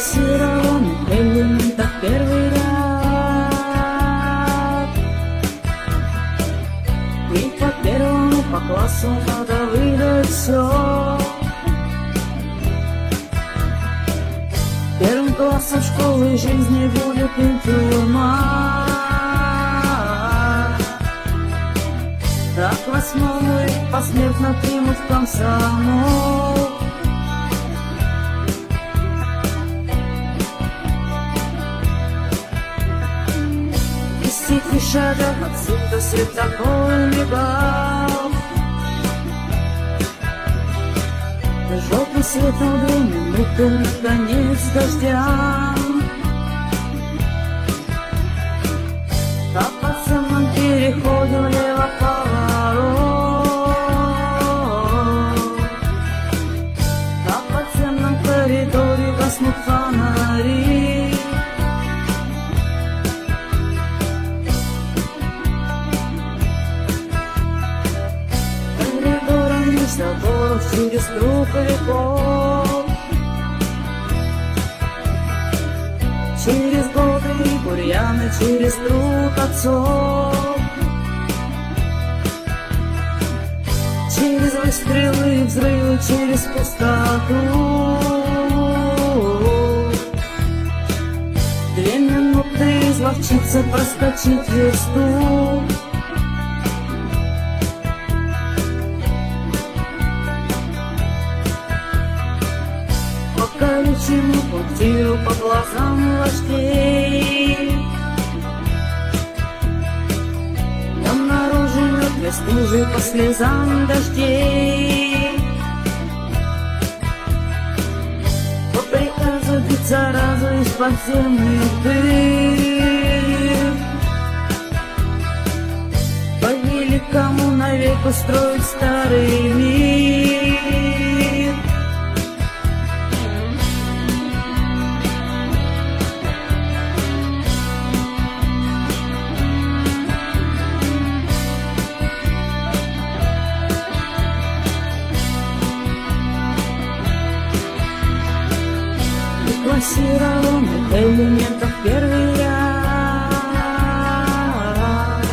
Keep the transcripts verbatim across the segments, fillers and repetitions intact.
классированных элементов первый ряд. И по первому по классу надо выдать все. Первым классом школы жизни будет интеллигент. Так восьмому их посмертно примут в комсомол. Десяти шагов отсюда светофор мигал. Желтый свет на две минуты, наконец дождя. По подземном переходе влево поворот. По подземном коридоре гаснут фонари. Коридором меж заборов через круг веков. Через годы и бурьяны, через труд отцов. Через выстрелы и взрывы, через пустоту. Две минуты изловчиться, проскочить версту. По колючему путю, по глазам вождей. Днем наружу мертвой стужи, по слезам дождей. По приказу биться разу из подземных дыр. По великому навек устроить старый мир. Классированных элементов первый ряд.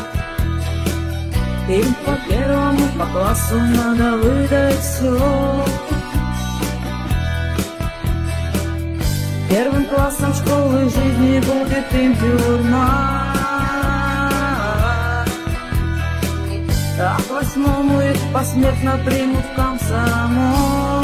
Им по первому по классу надо выдать все. Первым классом школы жизни будет им тюрьма. А к восьмому их посмертно примут в комсомол.